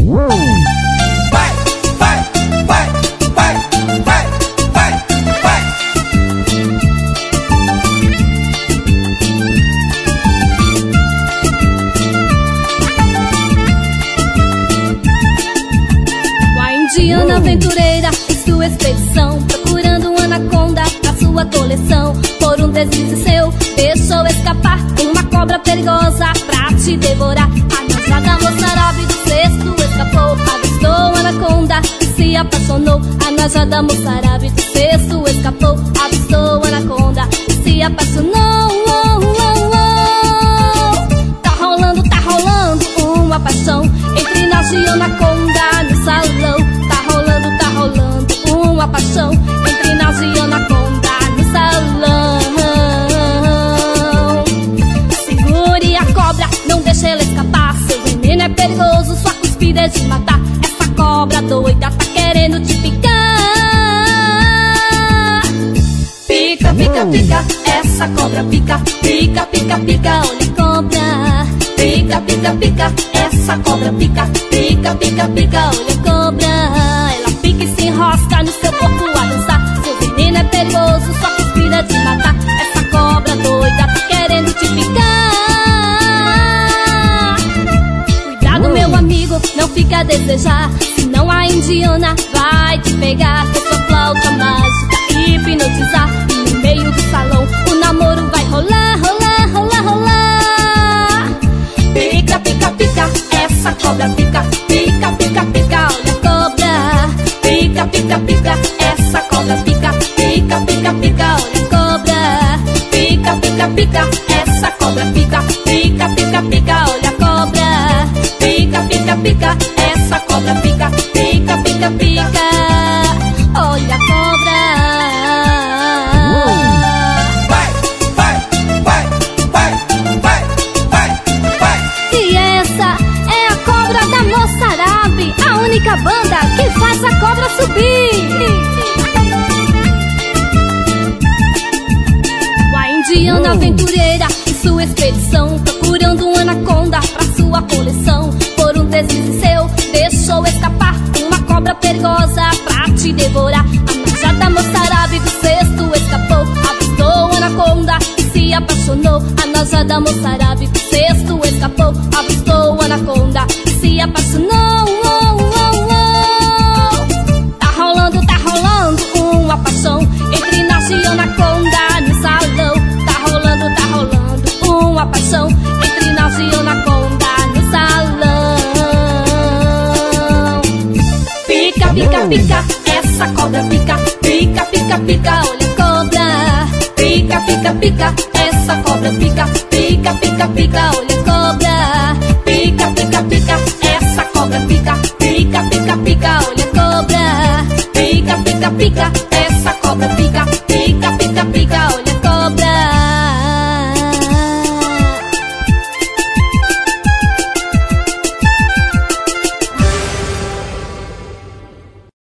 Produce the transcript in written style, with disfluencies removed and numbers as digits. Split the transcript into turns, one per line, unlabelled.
Vai, vai, vai, vai, vai, vai, vai.
A indiana aventureira em sua expedição, procurando uma anaconda pra sua coleção. Por um deslize seu, deixou escapar uma cobra perigosa pra te devorar. A najada moçarabe do cesto escapou, avistou a anaconda e se apaixonou. A najada moçarabe do cesto escapou, avistou a anaconda e se apaixonou. Tá rolando uma paixão entre nós e a anaconda no salão. Tá rolando uma paixão entre nós e a anaconda no salão. Segure a cobra, não deixe ela escapar. Seu veneno é perigoso, sua cuspida é de matar. Essa cobra doida tá querendo te picar. Pica, pica, pica, essa cobra pica. Pica, pica, pica, olha a cobra. Pica, pica, pica, essa cobra pica. Pica, pica, pica, olha a cobra. Ela pica e se enrosca no seu corpo a dançar. Seu veneno é perigoso, sua cuspida é de matar. Essa cobra doida tá querendo te picar. Cuidado, meu amigo, não fica a desejar, senão a indiana vai te pegar com sua flauta mágica e hipnotizar. E no meio do salão o namoro vai rolar, rolar, rolar, rolar. Pica, pica, pica, essa cobra pica. Pica, pica, pica, olha a cobra. Pica, pica, pica, essa cobra pica. Pica, pica, pica, olha a cobra. Pica, pica, pica, essa cobra pica. Pica, pica, pica, olha a cobra. Pica, pica, pica, essa cobra pica. Pica, pica, pica, olha a cobra.
Vai, vai, vai, vai, vai, vai, vai.
E essa é a cobra da Moçarabe, a única banda que faz a cobra subir. A indiana aventureira em sua expedição, procurando uma anaconda pra sua coleção. Por um deslize seu, deixou escapar uma cobra perigosa pra te devorar. A najada moçarabe do cesto escapou, avistou a anaconda e se apaixonou. A najada moçarabe do cesto escapou, avistou a anaconda e se apaixonou. Tá rolando uma paixão entre nós e a anaconda no salão. Tá rolando uma paixão entre nós e a anaconda no salão. Pica, pica, pica, essa cobra pica. Pica, pica, pica, olha a cobra. Pica, pica, pica, essa cobra pica. Pica, pica, pica, olha a cobra.